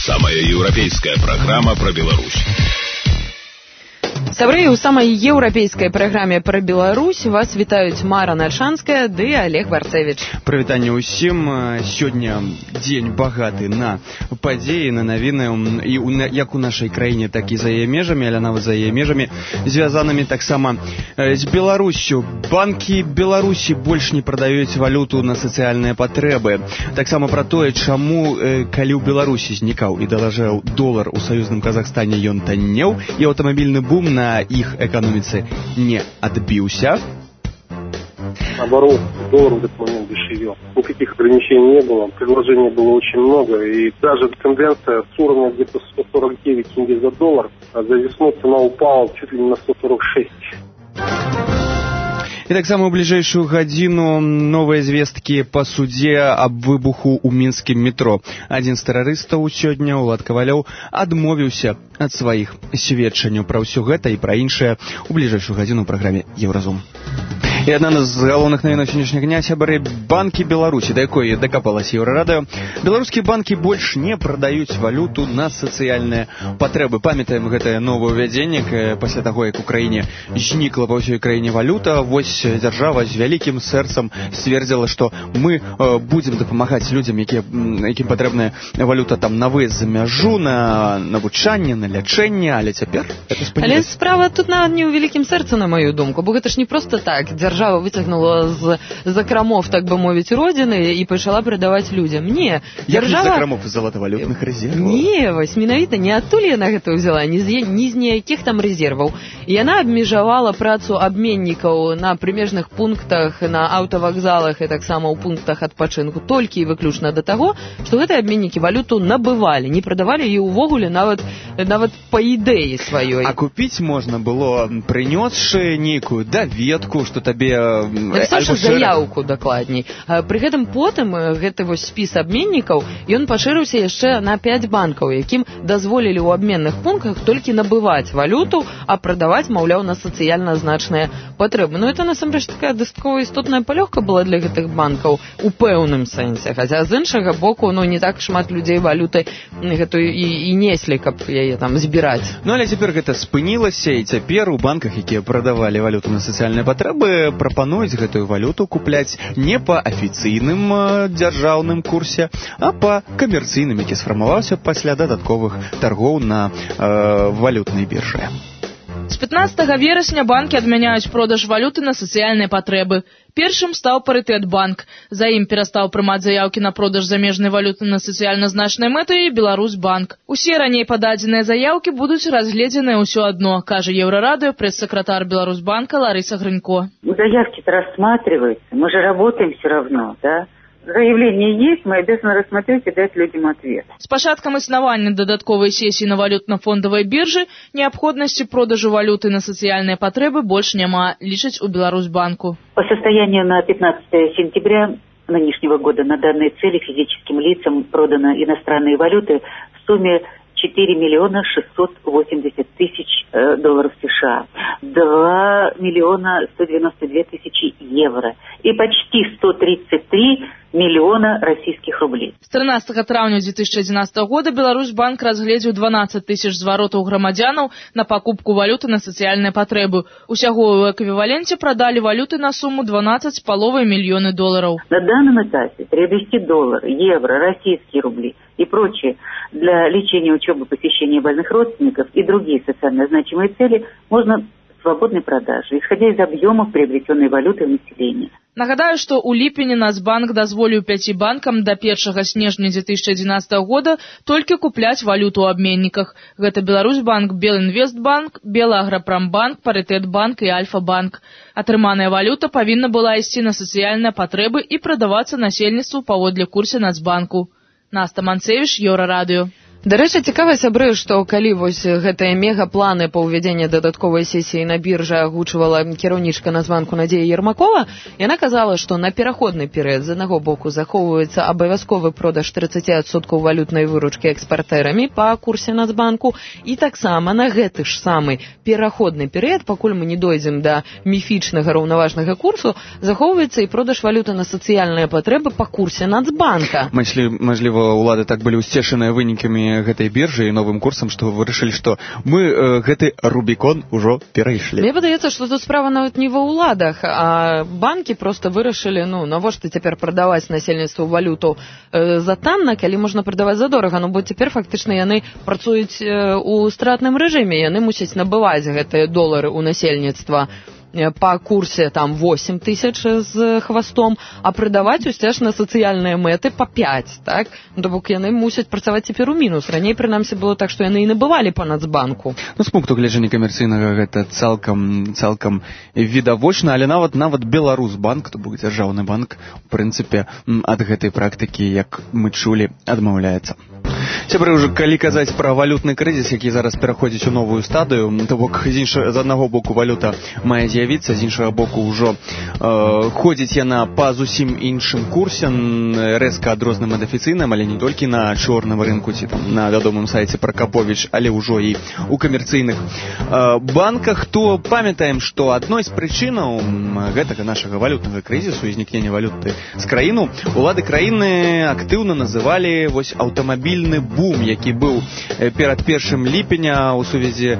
Самая еўрапейская праграма пра Беларусь. Сябры, у самай еўрапейскай праграме пра Беларусь вас вітаюць Мара Нальшанская ды Олег Варцевіч. Прывітанне ўсім. Сёння дзень багаты на падзеі, на навіны, і як у нашай краіне, так і за яе межамі, але нават за яе межамі, звязанымі таксама з Беларуссю. Банкі Беларусі больш не прадаюць валюту на сацыяльныя патрэбы. Таксама пра тое, чаму, калі ў Беларусі знікаў і далажэў долар, у саюзным Казахстане ён таннеў, і аўтамабільны бум на их экономице не отбился. Наоборот, доллар в этот момент дешевел. Никаких ограничений не было, предложений было очень много. И даже тенденция с уровня где-то 149 тенге за доллар, а за весну цена упала чуть ли не на 146. І таксама ў бліжэйшую гадзіну новыя звесткі па судзе аб выбуху ў мінскім метро. Адзін з тэрарыстаў сёння, Улад Кавалёў, адмовіўся ад сваіх сведчанняў пра ўсё гэта і пра іншае ў бліжэйшую гадзіну ў праграме Еўразум. І адна з галоўных навінаў сённяшняга дня, сябры, банкі Беларусі, да якой дакапалася Еўрарадыё. Беларускія банкі больш не прадаюць валюту на сацыяльныя патрэбы. Памятаем гэтае новае ўвядзенне пасля таго, як у краіне знікла па ўсёй краіне валюта. Вось дзяржава з вялікім сэрцам сцвердзіла, што мы будзем дапамагаць людзям, якім патрэбная валюта там на выезд за мяжу, на навучанне, на лячэнне, але цяпер гэта спынілася. Але справа тут нават не ў вялікім сэрцы, на маю думку, бо гэта ж не проста так. Дзяржава выцягнула з закрамов, так бы мовіць, родзіны і пачала прадаваць людзям. Не, дзяржава... Як не закрамов залатавалютных рэзерваў? Не, вось, менавіта не адтуль яна гэта ўзяла, ні з ніякіх там рэзерваў. Яна абмежавала працу абменнікаў на прымежных пунктах, на аўтавакзалах і таксама ў пунктах адпачынку толькі і выключна да таго, што гэтыя абменнікі валюту набывалі, не прадавалі і ўвогуле нават па ідэі сваёй. А купіць можна было, прынёсшы нейкую даведку, што табе... Напісаўшы заяўку, дакладней. Пры гэтым потым гэты вось спіс абменнікаў, ён пашырыўся яшчэ на 5 банкаў, якім дазволілі ў абменных пунктах толькі набываць валюту, а прадаваць, маўляў, на сацыяльна значныя патрэбы. Ну, это, насамрэч, такая дастаткова істотная палёгка была для гэтых банкаў у пэўным сэнсе. Хаця, з іншага боку, не так шмат людзей валютай гэтую і неслі, каб яе там збіраць. Ну, але цяпер гэта спынілася, і цяпер у банках, якія прадавалі валюту на сацыяльныя патрэбы, прапануюць гэтую валюту купляць не па афіцыйным дзяржаўным курсе, а па камерцыйным, які сфармаваўся пасля дадатковых таргоў на валютнай біржы. З 15 верасня банкі адмяняюць продаж валюты на сацыяльныя патрэбы. Першым стаў Парытэтбанк. За ім перастаў прымаць заяўкі на продаж замежнай валюты на сацыяльна значнай мэты і Беларусьбанк. Усе раней пададзеныя заяўкі будуць разгледзеныя ўсё адно, кажа Еўрарадыё прэс-сакратар Беларусьбанка Ларыса Грынько. Заявки-то рассматриваются, мы же работаем все равно, да? Заявление есть, мы обязаны рассмотреть и дать людям ответ. С пачаткам існавання дадатковай сесіі на валютна-фондавай біржы неабходнасці продажу валюты на сацыяльныя патрэбы больш няма, лічаць у Беларусьбанку. По состоянию на 15 сентября нынешнего года на данные цели физическим лицам продано иностранные валюты в сумме 4 миллиона 680 тысяч долларов США, 2 миллиона 192 тысячи евро и почти 133 миллиона российских рублей. С 13 траўня 2011 года Беларусьбанк разгледзеў 12 тысяч зваротаў грамадзянаў на покупку валюты на сацыяльныя патрэбы. Усяго ў эквіваленце продали валюты на сумму 12,5 миллиона долларов. На данном этапе приобрести доллары, евро, российские рубли и прочее для лечения, учебы, посещения больных родственников и другие социально значимые цели можно свободной продажи, исходя из объемов приобретенной валюты в населении. Нагадаю, што ў ліпені Нацбанк дазволіў 5 банкам да 1 снежня 2011 года толькі купляць валюту ў абменніках. Гэта Беларусьбанк, Белінвестбанк, Белаграпрамбанк, Парытэтбанк і Альфа-банк. Атрыманая валюта павінна была ісці на сацыяльныя патрэбы і прадавацца насельніцтву паводле курсе Нацбанку. Наста Манцевіч, Еўрарадыё. Дарэчы, цікава, сябры, што калі вось гэтыя мегапланы па ўвядзенні дадатковай сесіі на біржы агучвала кіраўнічка Нацбанку Надзея Ермакова, яна казала, што на пераходны перыяд з аднаго боку захоўваецца абавязковы продаж 30% валютнай выручкі экспартэрамі па курсе Нацбанку, і таксама на гэты ж самы пераходны перыяд, пакуль мы не дойдзем да міфічнага раўнаважнага курсу, захоўваецца і продаж валюты на сацыяльныя патрэбы па курсе Нацбанка. Мажліва, улады так былі ўсцешаныя вынікамі стварэнні гэтай біржы і новым курсам, што вырашылі, што мы гэты Рубікон ужо перайшлі. Мне падаецца, што тут справа нават не ва ўладах, а банкі проста вырашылі, навошта цяпер прадаваць насельніцтву валюту за танна, калі можна прадаваць за дорага, бо цяпер фактычна яны працуюць у стратным рэжыме, яны мусяць набываць гэтыя долары ў насельніцтва по курсе там 8 тысяч з хвастом, а прадаваць усцяж на сацыяльныя мэты по 5, так? То бок яны мусяць працаваць цяпер у мінус. Раней, прынамсі, было так, што яны і набывалі па Нацбанку. З пункту гледжання камерцыйнага гэта цалкам відавочна, але нават Беларусбанк, то бок дзяржаўны банк, у прынцыпе, ад гэтай практыкі, як мы чулі, адмаўляецца. Сябры, ўжо калі казаць пра валютны крызіс, які зараз пераходзіць у новую стадыю, то бок з аднаго боку валюта мае з'явіцца, з іншага боку ўжо ходзіць яна па зусім іншым курсе, рэзка адрозным і дэфіцыйным, але не толькі на чорным рынку ці там на вядомым сайце Пракаповіч, але ўжо і ў камерцыйных банках. То памятаем, што адной з прычынаў гэтага нашага валютнага крызісу і знікнення валюты з краіну улады краіны актыўна называлі аўтамабільны бум, які быў перад 1 ліпеня ў сувязі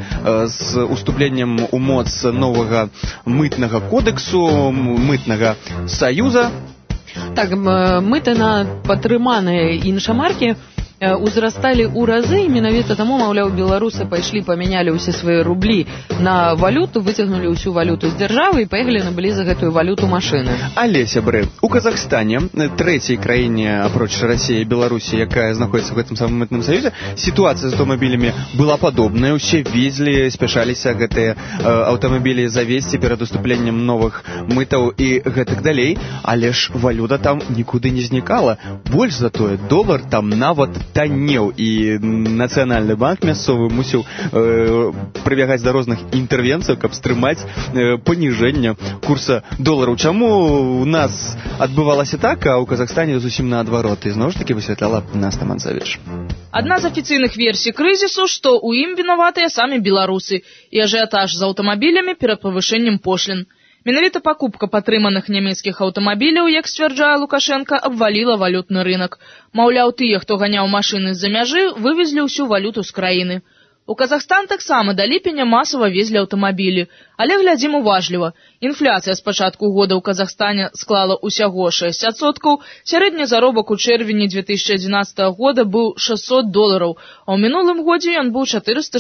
з уступленнем у моц новага мытнага кодексу, мытнага саюза. Так, мыты на падтрыманыя іншамаркі узрасталі ў разы, і менавіта таму, маўляў, беларусы пайшлі, памянялі ўсе свае рублі на валюту, выцягнулі ўсю валюту з дзяржавы і паехалі набылі за гэтую валюту машыны. Але, сябры, у Казахстане, трэцяй краіне апроч Расіі і Беларусі, якая знаходзіцца ў гэтым самым мытным саюзе, сітуацыя з аўтамабілямі была падобная, усе везлі, спяшаліся гэтыя аўтамабілі завесці перад уступленнем новых мытаў і гэтак далей, але ж валюта там нікуды не знікала. Больш за тое, долар там нават таннеў, і Нацыянальны банк мясцовы мусіў прыбягаць да розных інтэрвенцыяў, каб стрымаць паніжэнне курса долару. Чаму у нас адбывалася так, а ў Казахстане зусім наадварот? І зноў ж такі высвятляла Наста Манцавіч. Адна з афіцыйных версій крызісу, што ў ім вінаватыя самі беларусы і ажыятаж з аўтамабілямі перад павышэннем пошлін. Менавіта пакупка падтрыманых нямецкіх аўтамабіляў, як сцвярджае Лукашенка, абваліла валютны рынок. Маўляў, тыя, хто ганяў машыны з-за мяжы, вывезлі ўсю валюту з краіны. У Казахстан таксама да ліпеня масава везлі аўтамабілі. Але глядзім уважліва. Інфляцыя з пачатку года ў Казахстане склала ўсяго 6%. Сярэдні заробак у чэрвені 2011 года быў $600, а ў минулым годзе ён быў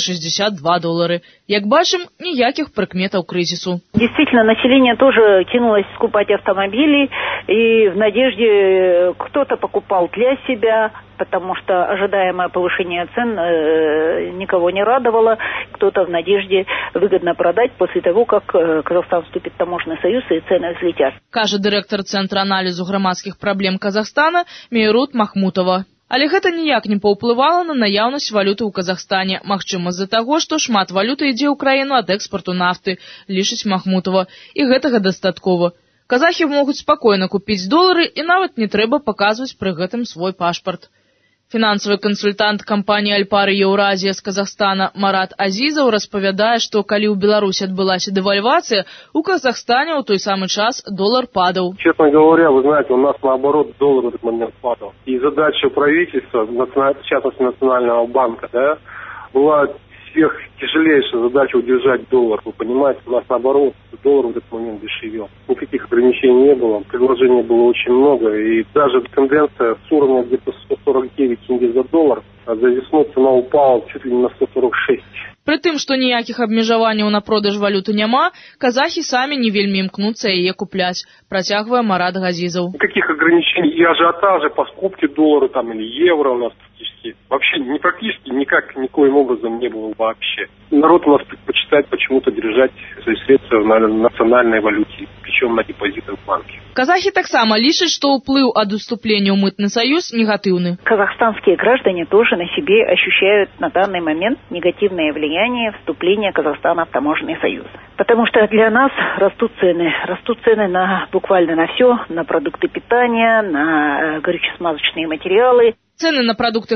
$462. Як бачым, ніякіх прыкметаў крызісу. Действительно, население тоже кинулось скупать автомобили, и в надежде кто-то покупал для себя, потому что ожидаемое повышение цен никого не радовало, кто-то в надежде выгодно продать после того, как Казахстан вступит в таможенный союз и цены взлетят. Кажа дырэктар Цэнтра аналізу грамадскіх праблем Казахстана Мейрут Махмутова. Але гэта ніяк не паўплывала на наяўнасць валюты ў Казахстане. Магчыма, з-за таго, што шмат валюты ідзе ў краіну ад экспарту нафты, лічыць Махмутова. І гэтага дастаткова. Казахі могуць спакойна купіць долары, і нават не трэба паказваць пры гэтым свой пашпарт. Фінансавы кансультант кампаніі «Альпары Еўразія» з Казахстана Марат Азізаў распавядае, што калі ў Беларусі адбылася дэвальвацыя, у Казахстане ў той самы час долар падаў. Честно говоря, вы знаете, у нас наоборот доллар в этот момент падал. И задача правительства, в частности Национального банка, была тяжелейшая задача удержать доллар. Вы понимаете, у нас наоборот доллар в этот момент дешевел. Никаких ограничений не было, предложений было очень много. И даже тенденция с уровня где-то 149 тенге за доллар, а за весну цена упала чуть ли не на 146. Пры тым, што ніякіх абмежаванняў на продаж валюты няма, казахі самі не вельмі імкнуцца яе купляць, працягвае Марат Газизов. Никаких ограничений и ажиотажа по скупке доллара там, или евро у нас практически, вообще практически никоим образом не было вообще. Народ у нас предпочитает почему-то держать свои средства на национальной валюте, причем на депозитах в банке. Казахі таксама лічаць, што ўплыў ад уступлення ў мытны саюз негатыўны. Казахстанские граждане тоже на себе ощущают на данный момент негативное влияние вступления Казахстана в таможенный союз. Потому что для нас растут цены буквально на все, на продукты питания, на горюче-смазочные материалы. Цены на продукты харчавання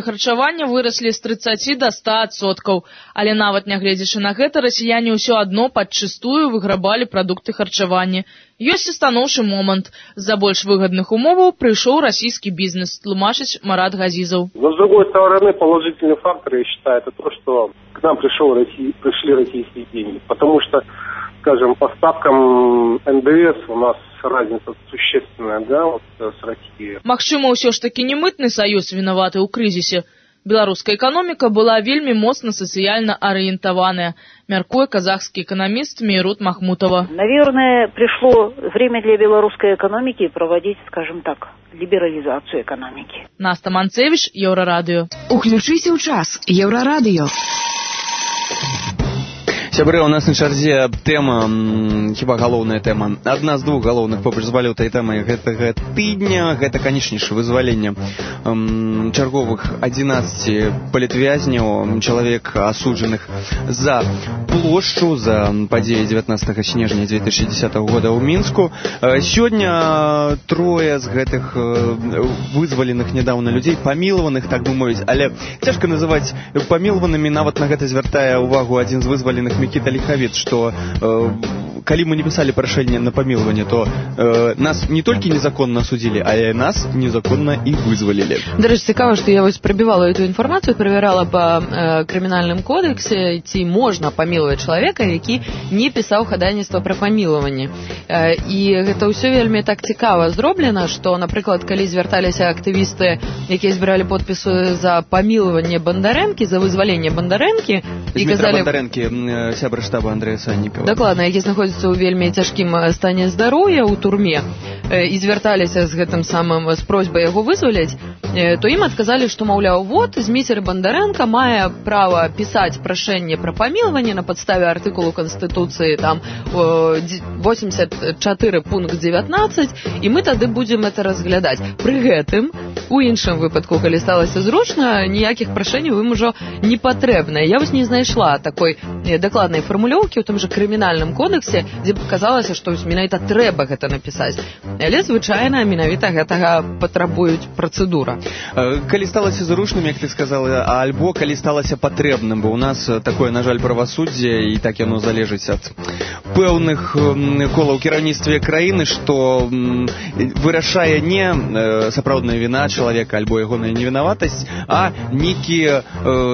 харчавання выраслі з 30 до 100%. Але нават нягледзячы на гэта, расіяне ўсё адно падчыстую выграбалі прадукты харчавання. Ёсць і станоўчы момант. З-за больш выгадных умоваў прыйшоў расійскі бізнес, тлумачыць Марат Газизов. Но с другой стороны, положительный фактор, я считаю, это то, что к нам пришли российские деньги. Потому что, скажем, по ставкам НДС у нас разница существенная, да, вот с Россией. Магчыма, ўсё ж таки не мытны саюз вінаваты ў крызісе. Беларуская экономика была вельмі моцна сацыяльна арыентаваная, мяркуе казахский экономист Мейрут Махмутова. Наверное, пришло время для белорусской экономики проводить, скажем так, либерализацию экономики. Наста Манцевич, Еўрарадыё. Уключыся ў час. Еўрарадыё. Сябры, у нас на чарзе тэма, хіба галоўная тэма, адна з двух галоўных побач з валютай тэмай гэтага тыдня, гэта, канечнейша, вызваленне чарговых 11 палітвязняў, чалавек асуджаных за плошчу, за падзеі 19 снежня 2010 года ў Мінску. Сёння трое з гэтых вызваленых нядаўна людзей, памілаваных, так бы мовіць, але цяжка называць памілаванымі, нават на гэта звяртае ўвагу адзін з вызваленых Микита Лиховит, что калі мы не писали прошение на помилование, то нас не только незаконно осудили, а и нас незаконно и вызволили. Дарэчы, цікава, што я вось прабівала эту інфармацыю, правярала па крымінальным кодексе, ці можна памілаваць чалавека, які не пісаў хадайніцтва пра памілаванне. І гэта ўсё вельмі так цікава зроблена, што, напрыклад, калі звярталіся актывісты, якія збіралі подпісы за памілаванне Бандарэнкі, за вызваленне Бандарэнкі, і казалі... Бандарэнкі, сябра штаба Андрэя Саннікава. Дакладна, які знаходзіцца ў вельмі цяжкім стане здароўя ў турме, і звярталіся з гэтым самым з просьбай яго вызваляць, то ім адказалі, што, маўляў, вот, Зміцер Бандарэнка мае права пісаць прашэнне пра памілаванне на падставе артыкулу Канстытуцыі, там, 84 пункт 19, і мы тады будзем это разглядаць. Пры гэтым, у іншым выпадку, калі сталася зручна, ніякіх прашэнняў ім ужо не патрэбна. Я вось не знайшла такой дакладнай фармулёўкі ў том жа крымінальным кодексе, дзе паказалася, што менавіта трэба гэта напісаць. Але, звычайна, менавіта гэтага патрабуюць працэдура. Калі сталася зручным, як ты сказала, альбо калі сталася патрэбным, бо ў нас такое, на жаль, правасуддзе, і так яно залежыць ад пэўных колаў кіраўніцтва краіны, што вырашае не сапраўдная віна чалавека альбо ягоная невінаватасць, а нейкія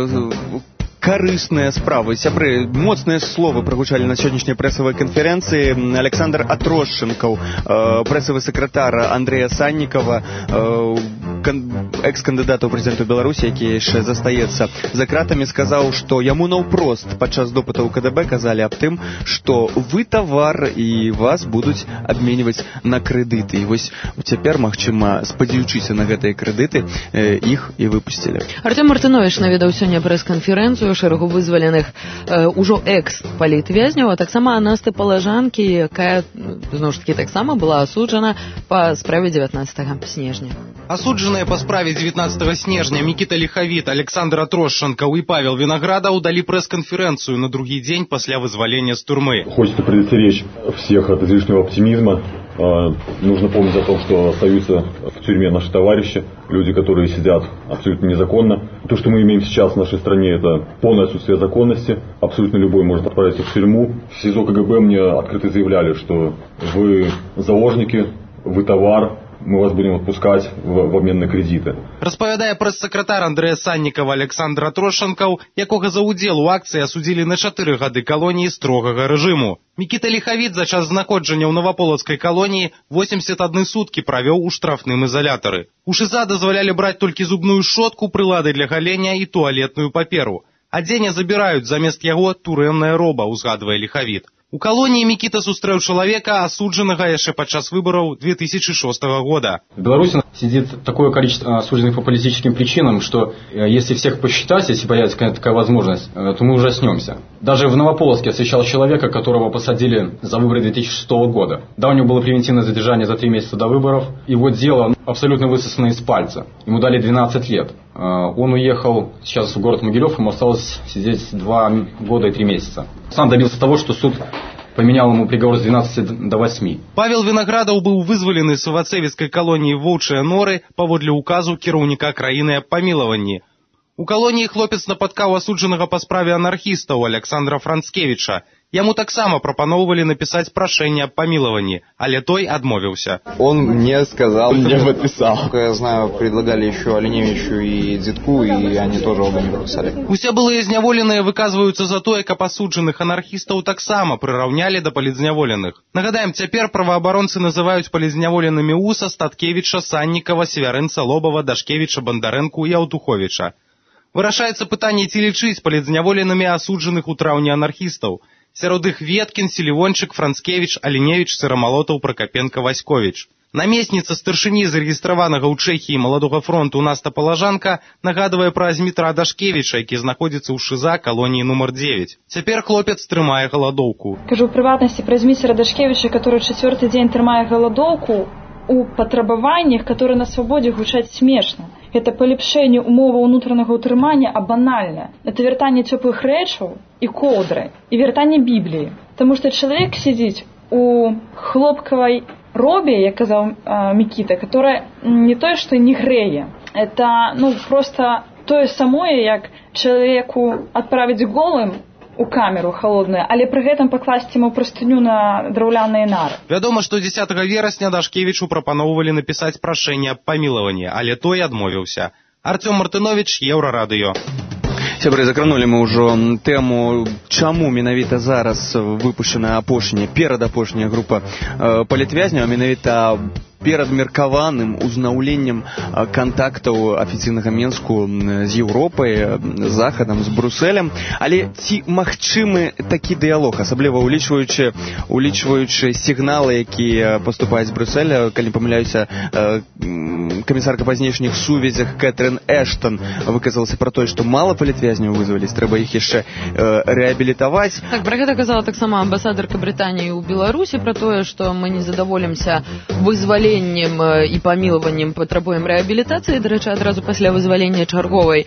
карысныя справы. Сябры, моцныя словы прагучалі на сённяшняй прэсавай канферэнцыі. Александр Атрошчэнкаў, прэсавы сакратар Андрэя Саннікава, экс-кандыдата ў прэзідэнту Беларусі, які яшчэ застаецца за кратамі, сказаў, што яму наўпрост падчас допытаў КДБ казалі аб тым, што вы тавар і вас будуць абменьваць на крэдыты. І вось цяпер, магчыма, спадзяючыся на гэтыя крэдыты, іх і выпусцілі. Артём Мартынович наведаў сёння прэс-канферэнцыю шэрагу вызваленых ужо экс-палітвязняў, а таксама Анасты Палажанкі, якая, зноў ж такі, таксама была асуджана па справе 19 снежня. Асуджаныя па справе 19 снежня Микита Лиховит, Александр Атрошчэнкаў і Павел Виноградов далі пресс-конференцию на другий день после вызволения с тюрьмы. Хочется предостеречь всех от излишнего оптимизма. Нужно помнить о том, что остаются в тюрьме наши товарищи, люди, которые сидят абсолютно незаконно. То, что мы имеем сейчас в нашей стране, это полное отсутствие законности. Абсолютно любой может отправиться в тюрьму. В СИЗО КГБ мне открыто заявляли, что вы заложники, вы товар, мы вас будем отпускать в обмен на кредиты. Распавядае прэс-сакратар Андрэя Саннікава Александр Атрошчэнкаў, якога за удзел у акцыі асудзілі на 4 гады калоніі строгага рэжыму. Микита Лиховит за час знаходжання ў Новаполацкай калоніі 81 суткі правёў у штрафным изолятары. У ШИЗА дазвалялі браць толькі зубную шчотку, прылады для галення і туалетную паперу. Адзенне забіраюць замест яго турэмная роба, узгадвае Лиховит. У калоніі Микита сустрэў чалавека, асуджанага яшчэ падчас выбораў 2006 года. В Беларуси сидит такое количество осужденных по политическим причинам, что если всех посчитать, если появится такая возможность, то мы ужаснемся. Даже в Новополоцке освещал человека, которого посадили за выборы 2006 года. Да, у него было превентивное задержание за 3 месяца до выборов. Его дело абсолютно высосано из пальца. Ему дали 12 лет. Он уехал сейчас в город Могилев, ему осталось сидеть 2 года и 3 месяца. Сам добился того, что суд поменял ему приговор с 12 до 8. Павел Виноградов быў вызвалены з Савацэвіцкай калоніі Воўчыя Норы паводле указу кіраўніка краіны аб памілаванні. У калоніі хлопец напаткаў асуджанага па справе анархістаў Александра Францкевича. Яму таксама прапаноўвалі напісаць прашэнне аб памілаванні, але той адмовіўся. Он мне сказал, мне подписал. Я знаю, предлагали еще Оленевичу и Дзитку, и они тоже оба не подписали. Усе былыя зняволеныя выказваюцца за тое, каб асуджаных анархістаў таксама прыраўнялі да палітзняволеных. Нагадаем, цяпер праваабаронцы называюць палітзняволенымі Уса, Статкевіча, Саннікава, Свярынца, Лобава, Дашкевіча, Бандарэнку і Аўтуховіча. Вырашаецца пытанне, ці лічыць палітзняволенымі асуджаных у траўні анархістаў. Сярод іх Веткін, Селівончык, Францкевіч, Аленевіч, Сырамалотаў, Пракапенка, Васьковіч. Намесніца старшыні зарэгістраванага ў Чэхіі Маладога фронту Наста Палажанка нагадвае пра Змітра Дашкевіча, які знаходзіцца ў ШИЗА калоніі нумар 9. Цяпер хлопец трымае галадоўку. Кажу ў прыватнасці пра Змітра Дашкевіча, который 4-й дзень трымае галадоўку у патрабаваннях, которые на свабодзе гучаць смешна. Это палепшэнне умоваў унутранага ўтрымання, а банальна. Это вяртанне цёплых рэчаў і коўдры, і вяртанне Бібліі. Таму што чалавек сядзіць у хлопкавай робе, як казаў Мікіта, которая не тое, што не грэе. Это, просто тое самое, як чалавеку адправіць голым у камеру холодную, але пры гэтым пакласці яму прастыню на драўляныя нары. Вядома, што 10 верасня Дашкевічу прапаноўвалі напісаць прашэнне аб памілаванні, але той адмовіўся. Артём Мартынович, Еўрарадыё. Сябры, закранули мы ўжо тэму, чаму менавіта зараз выпушчана перадапошняя група палітвязняў, менавіта перад меркаваным узнаўленнем кантактаў афіцыйнага Менску з Еўропай, з Захадам, з Брусэлем. Але ці магчымы такі дыялог, асабліва улічваючы сігналы, якія паступаюць з Брусэля? Калі не памыляюся, камісарка па знешніх сувязях Кэтрин Эштон выказалася пра тое, што мала палітвязняў вызваліць, трэба іх яшчэ рэабілітаваць. Так, пра гэта казала таксама амбасадарка Брытаніі ў Беларусі, пра тое, што мы не задаволімся вызваленнем і памілаваннем, патрабуем рэабілітацыі. Дарэчы, адразу пасля вызвалення чарговай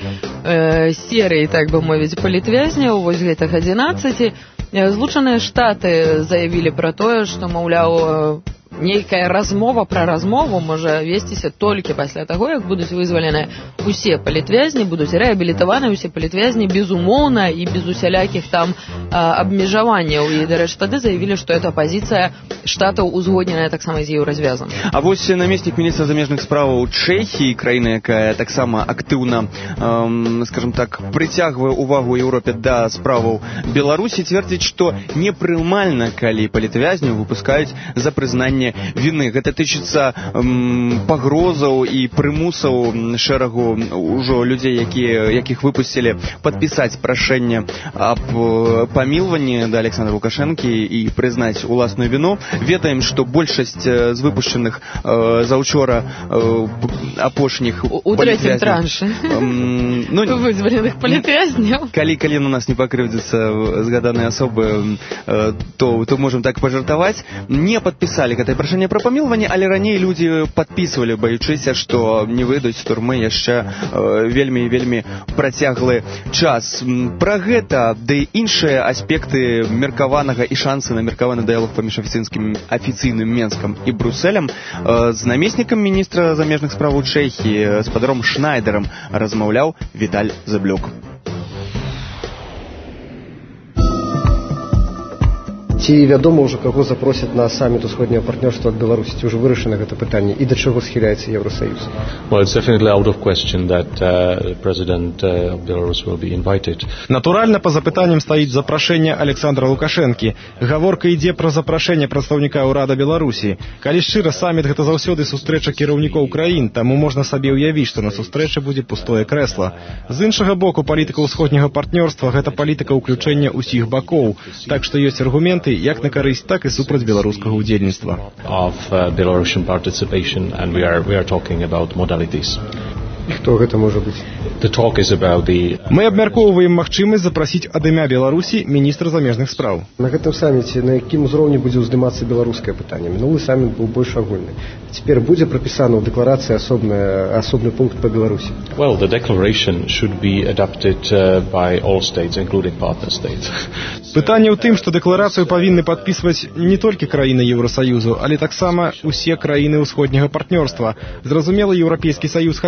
серыі, так бы мовіць, палітвязняў, вось гэтых 11, Злучаныя Штаты заявілі пра тое, што, маўляў, нейкая размова пра размову можа весціся толькі пасля таго, як будуць вызвалены усе палітвязні, будуць рэабілітаваны усе палітвязні, безумоўна, і без усялякіх там абмежаванняў. І, дарэчы, тады заявілі, што эта пазіцыя Штатаў узгодненая таксама з Еўразвязам. А вось намеснік міністра замежных справаў Чэхіі, краіны, якая таксама актыўна, скажем так, прыцягвае увагу Еўропе да справаў Беларусі, цвердзіць, што непрымальна, калі палітвязняў выпускаюць за прызнанне вины. Гэта тычыцца пагрозаў і прымусаў шэрагу ўжо людзей, якіх выпусцілі, падпісаць прашэнне аб памілванні да Александра Лукашэнкі і прызнаць уласную віну. Ведаем, што большасць з выпушчаных заўчора апошніх у трэцім траншы вызваленых палітвязняў. Калі на нас не пакрыўдзяцца згаданыя асобы, то можам так пажартаваць. Не падпісалі гэтае прашэнне пра памілванне, але раней людзі падпісвалі, баючыся, што не выйдуць з турмы яшчэ вельмі і вельмі працяглы час. Пра гэта, ды іншыя аспекты меркаванага і шансы на меркаваны дыялог паміж афіцыйным Менскам і Брусэлем з намеснікам міністра замежных справаў Чэхіі, спадаром Шнайдерам, размаўляў Віталь Заблюк. Ці вядома ўжо, каго запросяць на саміт усходняга партнёрства ад Беларусі? Ці ўжо вырашана гэта пытанне і да чаго схіляецца Еўрасаюз? Well, it's definitely out of question that President of Belarus will be invited. Натуральна, па запытанням стаіць запрашэнне Александра Лукашэнкі. Гаворка ідзе пра запрашэнне прадстаўніка ўрада Беларусі. Калі шчыра, саміт гэта заўсёды сустрэча кіраўнікоў краін, таму можна сабе ўявіць, што на сустрэчы будзе пустое крэсла. З іншага боку, палітыка ўсходняга партнёрства гэта палітыка ўключэння ўсіх бакоў, так што ёсць аргументы як на карысць, так і супраць беларускага ўдзельніцтва. Of Belarusian participation, and we are talking about modalities. І хто гэта можа быць? The talk is about the... Мы абмяркоўваем магчымасць запрасіць ад імя Беларусі міністра замежных спраў. На гэтым саміце на якім узроўні будзе ўздымацца беларускае пытанне? Мінулы саміт быў больш агульны. Цяпер будзе прапісана ў дэкларацыі асобны пункт па Беларусі? Well, the declaration should be adopted by all states, including partner states. Пытанне ў тым, што дэкларацыю павінны падпісваць не толькі краіны Еўрасаюзу, але таксама усе краіны ўсходняга партнёрства. Зразумела, Еўрапейскі саюз хацеў бы,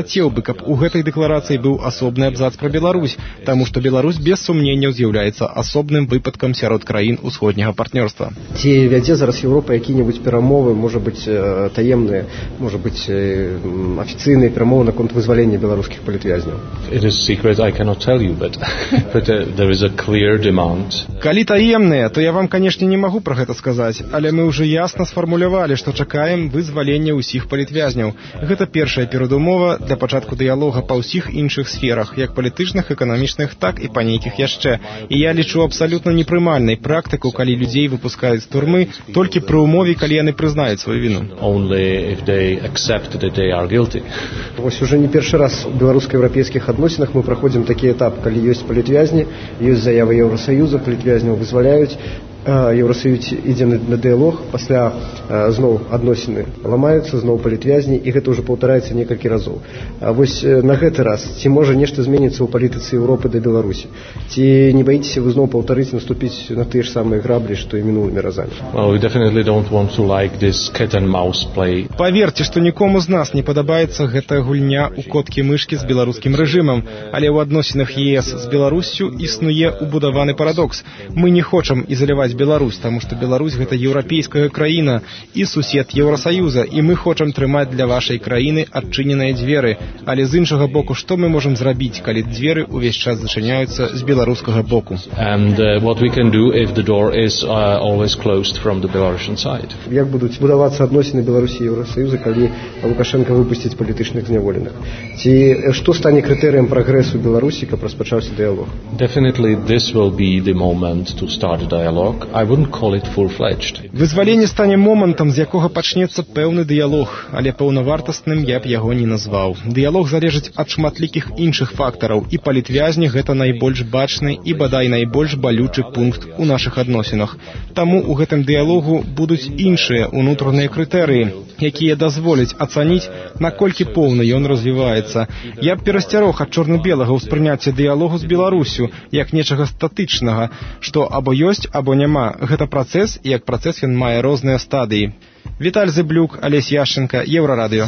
каб у гэтай дэкларацыі быў асобны абзац пра Беларусь, таму што Беларусь без сумненняў з'яўляецца асобным выпадкам сярод краін усходняга партнёрства. Ці вядзе зараз Еўропа якія-небудзь перамовы, можа быць таемныя, можа быць афіцыйныя перамовы наконт вызвалення беларускіх палітвязняў? It is secret, I cannot tell you, but there is a clear demand. Калі таемныя, то я вам, канешне, не магу пра гэта сказаць, але мы ўжо ясна сфармулявалі, што чакаем вызвалення ўсіх палітвязняў. Гэта першая перадумова для пачатку дыялога па ўсіх іншых сферах, як палітычных, эканамічных, так і па нейкіх яшчэ. І я лічу абсалютна непрымальнай практыку, калі людзей выпускаюць з турмы толькі пры умове, калі яны прызнаюць сваю віну. Only if they accept that they are guilty. Вось уже не першы раз у беларуска-еўрапейскіх адносінах мы праходзім такі этап, калі ёсць палітвязні, ёсць заявы Еўрасаюза, палітвязняў вызваляюць, Еўрасаюз ідзе на дыялог, пасля зноў адносіны ламаюцца, зноў палітвязні, і гэта ўжо паўтараецца некалькі разоў. Вось на гэты раз ці можа нешта зменіцца ў палітыцы Еўропы да Беларусі? Ці не баіцеся вы зноў паўтарыць, наступіць на тыя ж самыя граблі, што і мінулымі разамі? Well, we definitely don't want to like this cat and mouse play. Паверце, што нікому з нас не падабаецца гэтая гульня ў коткі-мышкі з беларускім рэжымам, але ў адносінах ЕС з Беларуссю існуе ўбудаваны парадокс. Мы не хочам ізаляваць Беларусь, таму што Беларусь гэта еўрапейская краіна і сусед Еўрасаюза, і мы хочам трымаць для вашай краіны адчыненыя дзверы. Але з іншага боку, што мы можам зрабіць, калі дзверы ўвесь час зачыняюцца з беларускага боку? And what we can do if the door is always closed from the Belarusian side. Як будуць будавацца адносіны Беларусі і Еўрасаюза, калі Лукашенко выпусціць палітычных зняволеных? Ці што стане крытэрыем прагрэсу Беларусі, каб распачаўся дыялог? Definitely this will be the moment to start a dialogue. I wouldn't call it full-fledged. Вызваленне стане момантам, з якога пачнецца пэўны дыялог, але паўнавартасным я б яго не назваў. Дыялог залежыць ад шматлікіх іншых фактараў, і палітвязні гэта найбольш бачны і бадай найбольш балючы пункт у нашых адносінах. Таму ў гэтым дыялогу будуць іншыя ўнутраныя крытэрыі, якія дазволяць ацаніць, наколькі поўна ён развіваецца. Я б перасцярог ад чорна-белага ўспрыняцця дыялогу з Беларусю як нечага статычнага, што або ёсць, або няма. Гэта працэс, і як працэс ён мае розныя стадыі. Віталь Зыблюк, Алесь Яшченко, Еўрарадыё.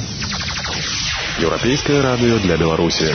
Еўрапейскае радыё для Беларусі.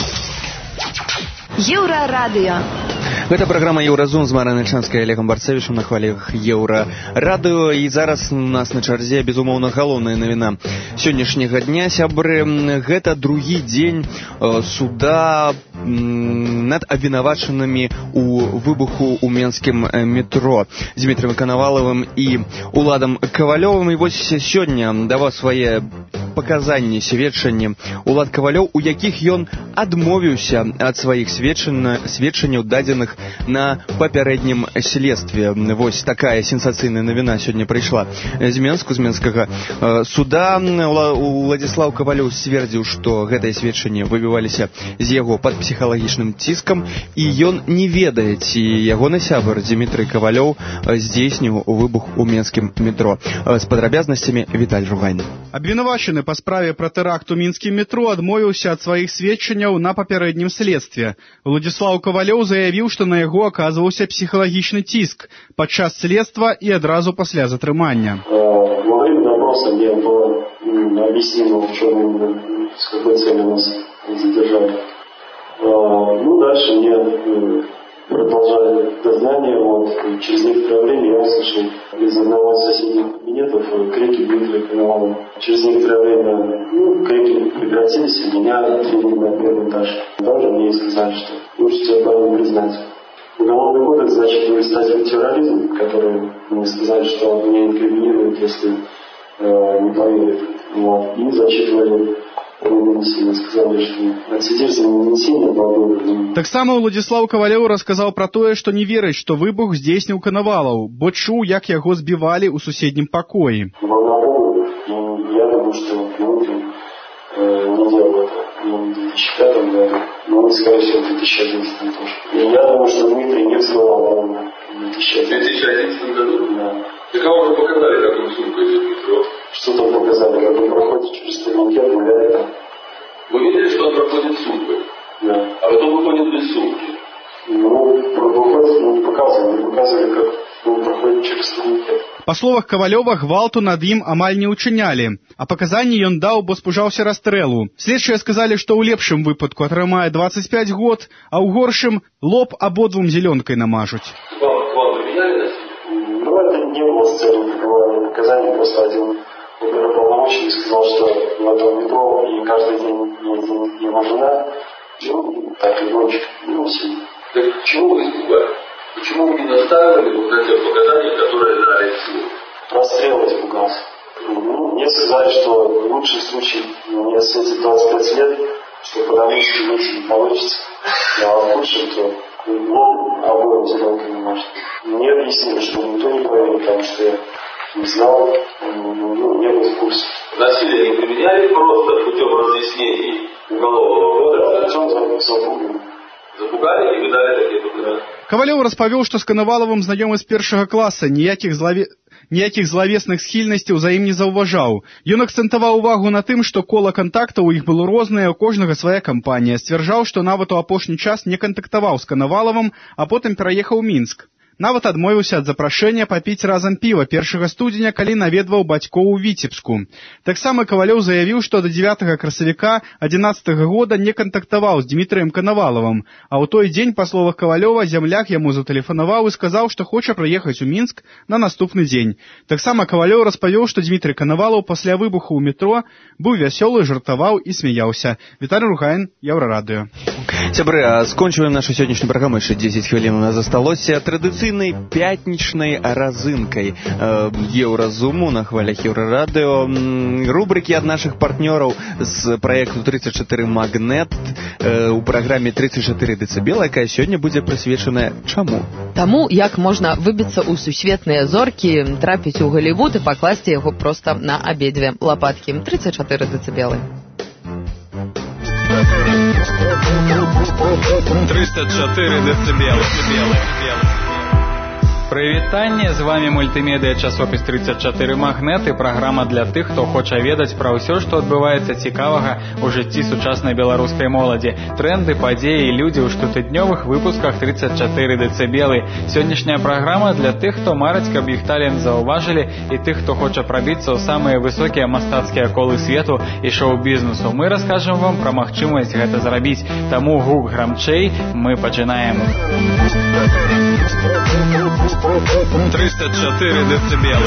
Еўрарадыё. Гэта праграма «Еўразум» з Марынай Чанскай і Олегам Барцевічам на хвалях Еўрарадыё. І зараз у нас на чарзе, безумоўна, галоўная навіна сённяшняга дня. Сябры, гэта другі дзень суда над абвінавачанымі ў выбуху ў менскім метро Дмітрыем Канавалавым і Уладам Кавалёвым. І вось сёння даваў свае паказанні, сведчанні Улад Кавалёў, у якіх ён адмовіўся ад сваіх сведчанняў, дадзеных на папярэднім следстве. Вось такая сенсацыйная навіна сёння прыйшла з Менску, з менскага суда. Уладзіслаў Кавалёў сцвердзіў, што гэтыя сведчанні выбіваліся з яго пад псіхалагічным ціскам, і ён не ведае, ці ягоны сябар Дмітрый Кавалёў здзейсніў выбух у менскім метро. З падрабязнасцямі Віталь Жугайны. Абвінавачаны па справе пра тэракт у мінскім метро адмовіўся ад сваіх сведчанняў на папярэднім следстве. Уладзіслаў Кавалёў заявіў, што на яго аказваўся псіхалагічны ціск падчас следства і адразу пасля затрымання. Во время допроса мне было объяснено, в чем, с какой целью нас задержали. Дальше мне продолжали дознание. Через некоторое время я услышал из одного из соседних кабинетов крики Дмитрия Коновалова. Через некоторое время крики прекратились, и меня отвели на первый этаж. Даже мне сказали, что лучше тебя правильно признать. Уголовный кодекс зачитывает статью терроризм, который мне сказали, что меня инкриминируют, если не поверят. И зачитывали. Сказали, что отсидишься не сильно долго. Таксама Уладзіслаў Кавалёў расказаў пра тое, што не верыць, што выбух здзейсніў Канавалаў, бо чуў, як яго збівалі ў суседнім пакоі. Я думаю, что Дмитрий не делал это в 2005 году, но, скорее всего, в 2011 тоже. И я думаю, что Дмитрий не взломал в 2011 году. Да. Так кого вы показали, как он сумку идет в метро? Что там показали, как он проходит через турникет, наверное. Вы видели, что он проходит сумкой? Да. А потом выходит без сумки? Выходит, не показывали, как он проходит через турникет. Па словах Кавалёва, гвалту над ім амаль не ўчынялі, а паказанні ён даў, бо спужаўся расстрэлу. Следчыя сказалі, што ў лепшым выпадку атрымае 25 год, а ў горшым лоб абодвум зелёнкай намажуць. Вам применяли насилие? Ну, это не было с целью прикрывания наказания, просто один оперуполномоченный сказал, что в этом метро и каждый день ездит его жена, ну, так и ночь, ну, все. Так чего вы испугали? Почему вы не настаивали вот на тех показаниях, которые дали суд? Расстрел испугался. Ну, мне сказали, что в лучшем случае мне светит 25 лет, что по-дальнейшему лучше не получится. А в худшем, то обоим зеленкой не может. Мне объяснили, что никто не поверил, потому что я не знал, не был в курсе. Насилие не применяли просто путем разъяснений уголовного кодекса? Он запугали. Запугали и выдали такие документы? Кавалёў распавёў, што з Канавалавым знаёмы з першага класа, ніякіх злавесных схільнасцяў за ім не заўважаў. Ён акцэнтаваў увагу на тым, што кола кантактаў у іх было рознае, у кожнага свая кампанія. Сцвярджаў, што нават у апошні час не кантактаваў з Канавалавым, а потым пераехаў у Мінск. Нават адмовіўся ад запрашэння папіць разам піва 1 студзеня, калі наведваў бацькоў у Віцебску. Таксама Кавалёў заявіў, што да 9 красавіка 2011 года не кантактаваў з Дмітрыем Канавалавым, а ў той дзень, па словах Кавалёва, зямляк яму затэлефанаваў і сказаў, што хоча прыехаць у Мінск на наступны дзень. Таксама Кавалёў распавёў, што Дмітрый Канавалаў пасля выбуху ў метро быў вясёлы, жартаваў і смяяўся. Віталій Ругаін, Еўрарадыё. Сябры, скончваем нашу сённяшнюю праграму, яшчэ 10 хвілін у нас засталося. Традыцыйнай пятнічнай разынкай Еўразуму на хвалях Еўрарадыё. Рубрыкі ад нашых партнёраў з праекту 34 Магнет у праграме 34 дэцыбела, якая сёння будзе прысвечаная чаму? Таму, як можна выбіцца ў сусветныя зоркі, трапіць у Голлівуд і пакласці яго проста на абедзве лапаткі. 34 дэцыбелы. 34 дэцыбелы. Прывітанне, з вами мультымедыя часопіс 34 Магнет і праграма для тых, хто хоча ведаць пра ўсё, што адбываецца цікавага ў жыцці сучаснай беларускай моладзі. Тренды, падзеі і людзі ў штотыднёвых выпусках 34 дэцыбелы. Сённяшняя праграма для тых, хто марыць, каб іх талент заўважылі, і тых, хто хоча прабіцца ў самыя высокія мастацкія колы свету і шоу-бізнесу. Мы раскажам вам пра магчымасць гэта зрабіць. Таму гук грамчэй, мы пачынаем. 34 дэцыбелы.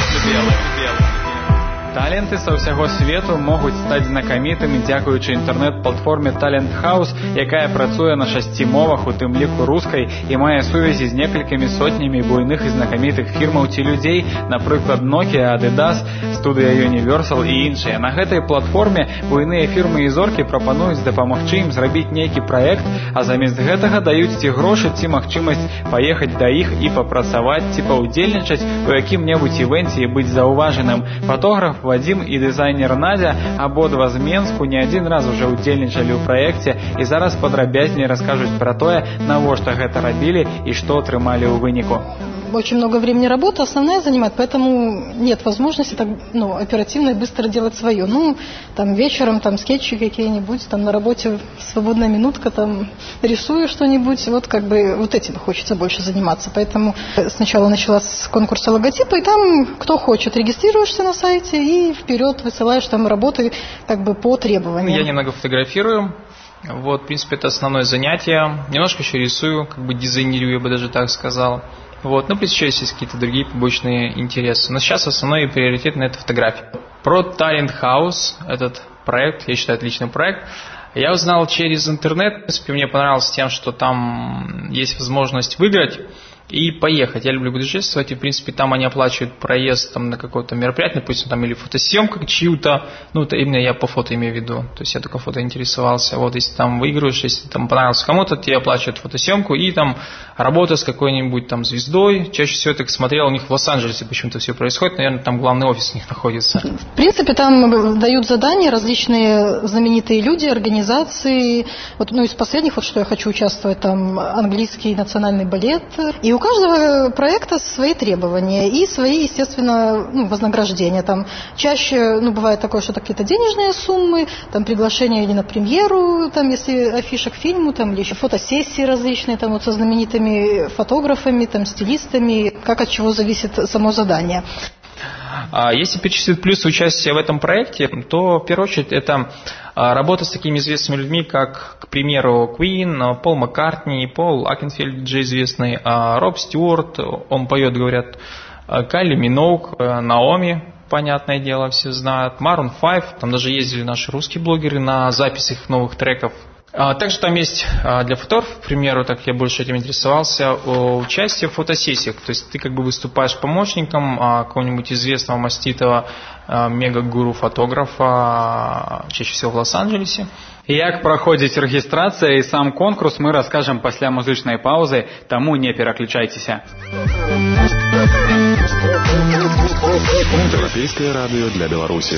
Таленты са ўсяго свету могуць стаць знакамітымі дзякуючы інтэрнэт-платформе Talent House, якая працуе на 6 мовах, у тым ліку рускай, і мае сувязі з некалькімі сотнямі буйных і знакамітых фірмаў ці людзей, напрыклад, Nokia, Adidas, Studio Universal і іншыя. На гэтай платформе буйныя фірмы і зоркі прапануюць дапамагчы ім зрабіць нейкі праект, а замест гэтага даюць ці грошы, ці магчымасць паехаць да іх і папрацаваць, ці паўдзельнічаць у якім-небудзь івэнце і быць заўважаным. Фотограф Вадим і дызайнер Надя абодва з Менску не адзін раз уже удзельнічалі ў праекце і зараз падрабязней раскажуць пра тое, навошта гэта рабілі і што атрымалі ў выніку. Очень много времени работы, основная занимает, поэтому нет возможности так, оперативно и быстро делать свое. Там вечером там скетчи какие-нибудь, там на работе свободная минутка, там рисую что-нибудь, вот этим хочется больше заниматься. Поэтому сначала начала с конкурса логотипа, и там кто хочет, регистрируешься на сайте и вперед высылаешь там работы по требованиям. Я немного фотографирую. В принципе, это основное занятие. Немножко еще рисую, дизайнирую, я бы даже так сказал. Плюс еще есть какие-то другие побочные интересы. Но сейчас основной приоритет на это фотография. Про Talent House, этот проект, я считаю, отличный проект. Я узнал через интернет. В принципе, мне понравилось тем, что там есть возможность выиграть и поехать. Я люблю путешествовать, и, в принципе, там они оплачивают проезд на какое-то мероприятие, допустим, там или фотосъемка чью-то, это именно я по фото имею в виду, то есть я только фото интересовался. Если там выигрываешь, если там понравился кому-то, тебе оплачивают фотосъемку и там работа с какой-нибудь там звездой. Чаще всего я так смотрел, у них в Лос-Анджелесе почему-то все происходит, наверное, там главный офис у них находится. В принципе, там дают задания различные знаменитые люди, организации. Из последних, что я хочу участвовать, там английский национальный балет. И у каждого проекта свои требования и свои, естественно, вознаграждения. Там чаще, бывает такое, что какие-то денежные суммы, там приглашение или на премьеру, там, если афиша к фильму, там, или еще фотосессии различные, там, со знаменитыми фотографами, там, стилистами, как от чего зависит само задание. Если перечислить плюсы участия в этом проекте, то в первую очередь это работа с такими известными людьми, как, к примеру, Queen, Пол Маккартни, Пол Окенфельд, диджей известный, Роб Стюарт, он поет, говорят, Кайли Миноуг, Наоми, понятное дело, все знают, Maroon 5, там даже ездили наши русские блогеры на запись их новых треков. Также там есть для фотографов, к примеру, так я больше этим интересовался, участие в фотосессиях. То есть ты как бы выступаешь помощником какого-нибудь известного маститого мега-гуру фотографа, чаще всего в Лос-Анджелесе. Як праходзіць рэгістрацыя і сам конкурс, мы раскажам пасля музычнай паўзы, таму не пераключайцеся. Еўрапейскае радыё для Беларусі.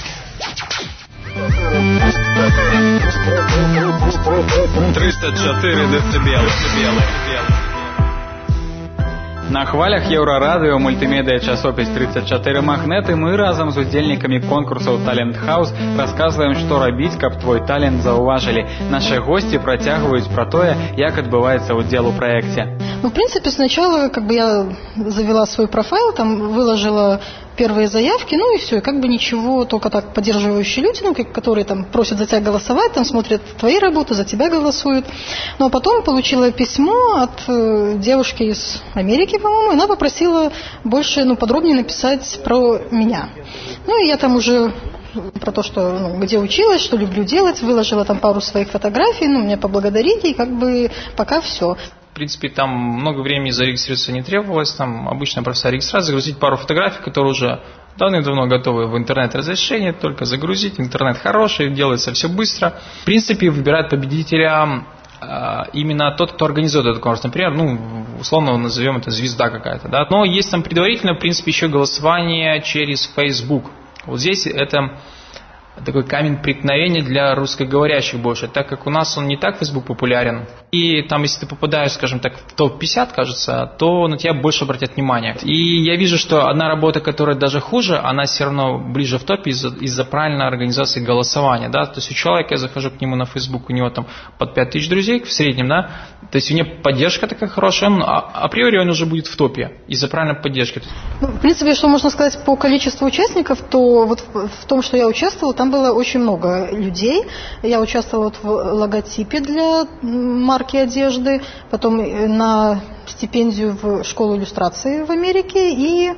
На хвалях Еўрарадыё мультымедыя часопіс 34 магнеты мы разам з удзельнікамі конкурсаў Talent House рассказываем, што рабіць, каб твой талент заўважылі. Наши гости працягваюць пра тое, як адбываецца удзел у проекте. Ну, в принципе, сначала как бы я завела свой профайл, там выложила первые заявки, ну и все, и как бы ничего, только так поддерживающие люди, ну, которые там просят за тебя голосовать, там смотрят твои работы, за тебя голосуют. Ну, а потом получила письмо от девушки из Америки, по-моему, и она попросила больше, ну, подробнее написать про меня. Ну, и я там уже про то, что, ну, где училась, что люблю делать, выложила там пару своих фотографий, ну, меня поблагодарили, и как бы пока все. В принципе, там много времени зарегистрироваться не требовалось, там обычная простая регистрация, загрузить пару фотографий, которые уже давным-давно готовы в интернет-разрешение, только загрузить, интернет хороший, делается все быстро. В принципе, выбирает победителя именно тот, кто организует этот конкурс. Например, ну, условно назовем это звезда какая-то, да. Но есть там предварительно, в принципе, еще голосование через Facebook. Вот здесь это такой камень преткновения для русскоговорящих больше, так как у нас он не так Facebook популярен. И там, если ты попадаешь, скажем так, в топ-50, кажется, то на тебя больше обратят внимание. И я вижу, что одна работа, которая даже хуже, она все равно ближе в топе из-за правильной организации голосования. Да? То есть у человека, я захожу к нему на Facebook, у него там под 5000 друзей в среднем, да? То есть у него поддержка такая хорошая, он, априори он уже будет в топе из-за правильной поддержки. Ну, в принципе, что можно сказать по количеству участников, то вот в том, что я участвовала, там было очень много людей. Я участвовала в логотипе для марки одежды, потом на стипендию в школу иллюстрации в Америке. И,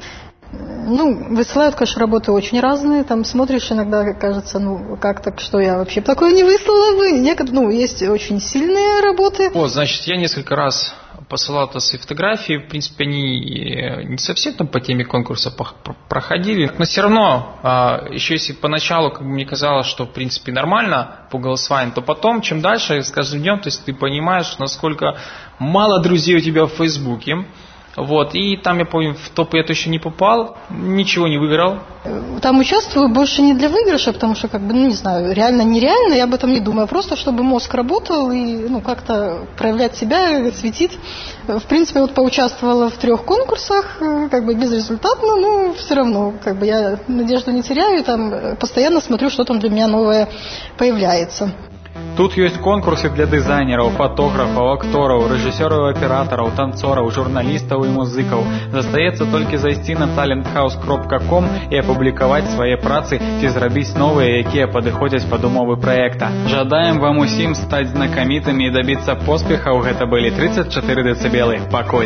ну, высылают, конечно, работы очень разные. Там смотришь, иногда кажется, ну, как так, что я вообще такое не выслала бы. Некоторые, ну, есть очень сильные работы. Вот, значит, я несколько раз посылал свои фотографии, в принципе, они не совсем там по теме конкурса проходили, но все равно, еще если поначалу как бы мне казалось, что в принципе нормально по голосованию, то потом, чем дальше, с каждым днем, то есть ты понимаешь, насколько мало друзей у тебя в Фейсбуке. Вот, и там, я помню, в топ я точно не попал, ничего не выиграл. Там участвую больше не для выигрыша, потому что, как бы, ну, не знаю, реально, нереально, я об этом не думаю, просто чтобы мозг работал и, ну, как-то проявлять себя, светить. В принципе, вот поучаствовала в 3 конкурсах, как бы безрезультатно, но все равно, как бы, я надежду не теряю, и там постоянно смотрю, что там для меня новое появляется. Тут ёсць конкурсы для дызайнераў, фотографаў, актораў, рэжысёраў, аператараў, танцораў, журналістаў і музыкаў. Застаецца толькі зайсці на talenthouse.com і апублікаваць свае працы ці зрабіць новыя, якія падыходзяць пад умовы праекта. Жадаем вам усім стаць знакамітымі і дабіцца поспехаў. Гэта былі 34 дэцыбелы. Пакуль.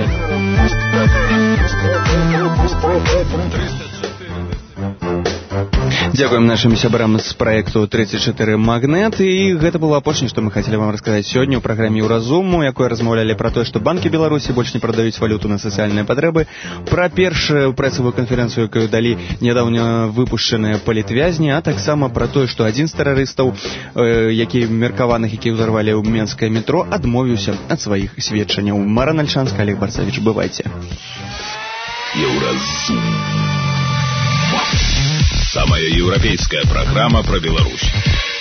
Дзякуем нашим сябрам з праекту 34 магнет, і гэта было апошняе, што мы хацелі вам расказаць сёння ў праграме «Еўразум», у якой размаўлялі пра тое, што банкі Беларусі больш не прадаюць валюту на сацыяльныя патрэбы, пра першую прэсавую канферэнцыю, якую далі нядаўна выпушчаныя палітвязні, а таксама пра тое, што адзін з тэрарыстаў, які меркаваных, які ўзарвалі ў менскае метро, адмовіўся ад сваіх сведчанняў. Марана Альшанская, Олег Барцавіч, бывайце. Еўразум. Самая европейская программа про Беларусь.